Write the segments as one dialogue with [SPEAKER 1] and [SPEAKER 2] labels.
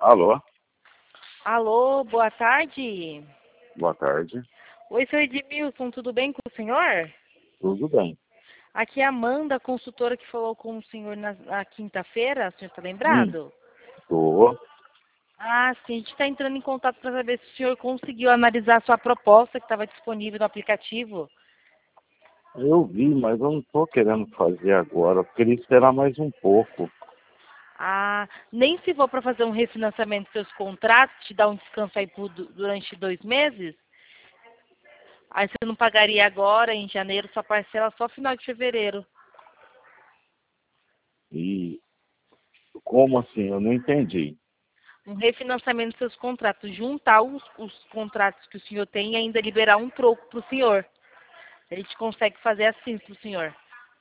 [SPEAKER 1] Alô,
[SPEAKER 2] Alô, boa tarde.
[SPEAKER 1] boa tarde.
[SPEAKER 2] Oi, senhor Edmilson, tudo bem com o senhor?
[SPEAKER 1] Tudo bem?
[SPEAKER 2] Aqui é a Amanda, consultora que falou com o senhor na quinta-feira, o senhor está
[SPEAKER 1] Hum,
[SPEAKER 2] lembrado?
[SPEAKER 1] tô.
[SPEAKER 2] Ah, sim, a gente está entrando em contato para saber se o senhor conseguiu analisar a sua proposta que estava disponível no aplicativo.
[SPEAKER 1] Eu vi, mas eu não tô querendo fazer agora. Eu queria esperar mais um pouco.
[SPEAKER 2] Ah, nem se for para fazer um refinanciamento dos seus contratos, te dar um descanso aí durante 2 meses, aí você não pagaria agora, em janeiro, sua parcela só final de fevereiro.
[SPEAKER 1] E como assim? Eu não entendi.
[SPEAKER 2] Um refinanciamento dos seus contratos, juntar os contratos que o senhor tem e ainda liberar um troco para o senhor. A gente consegue fazer assim para o senhor.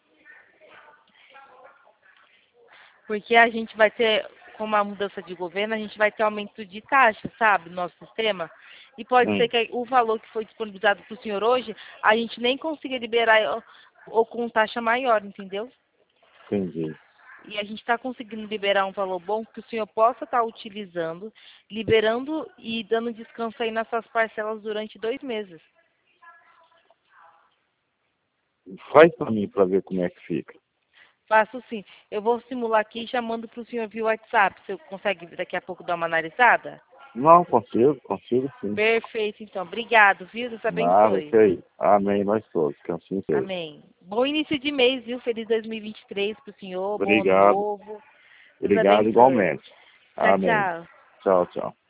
[SPEAKER 2] Porque a gente vai ter, com uma mudança de governo, a gente vai ter aumento de taxa, sabe, no nosso sistema. E pode ser
[SPEAKER 1] Hum,
[SPEAKER 2] que o valor que foi disponibilizado para o senhor hoje, a gente nem consiga liberar ou com taxa maior, entendeu?
[SPEAKER 1] entendi.
[SPEAKER 2] E a gente está conseguindo liberar um valor bom que o senhor possa estar utilizando, liberando e dando descanso aí nas suas parcelas durante 2 meses.
[SPEAKER 1] Faz pra mim pra ver como é que fica.
[SPEAKER 2] Faço sim. Eu vou simular aqui e já mando para o senhor via WhatsApp. Você consegue daqui a pouco dar uma analisada?
[SPEAKER 1] Não, consigo sim.
[SPEAKER 2] Perfeito, então. Obrigado, viu? Deus
[SPEAKER 1] Nada, que
[SPEAKER 2] abençoe.
[SPEAKER 1] aí. Amém, nós todos. Que assim seja.
[SPEAKER 2] Amém. Bom início de mês, viu? Feliz 2023 para o senhor. Bom ano
[SPEAKER 1] Obrigado.
[SPEAKER 2] novo. Deus
[SPEAKER 1] Obrigado
[SPEAKER 2] abençoe.
[SPEAKER 1] igualmente.
[SPEAKER 2] Tchau,
[SPEAKER 1] Amém.
[SPEAKER 2] tchau.
[SPEAKER 1] Tchau, tchau.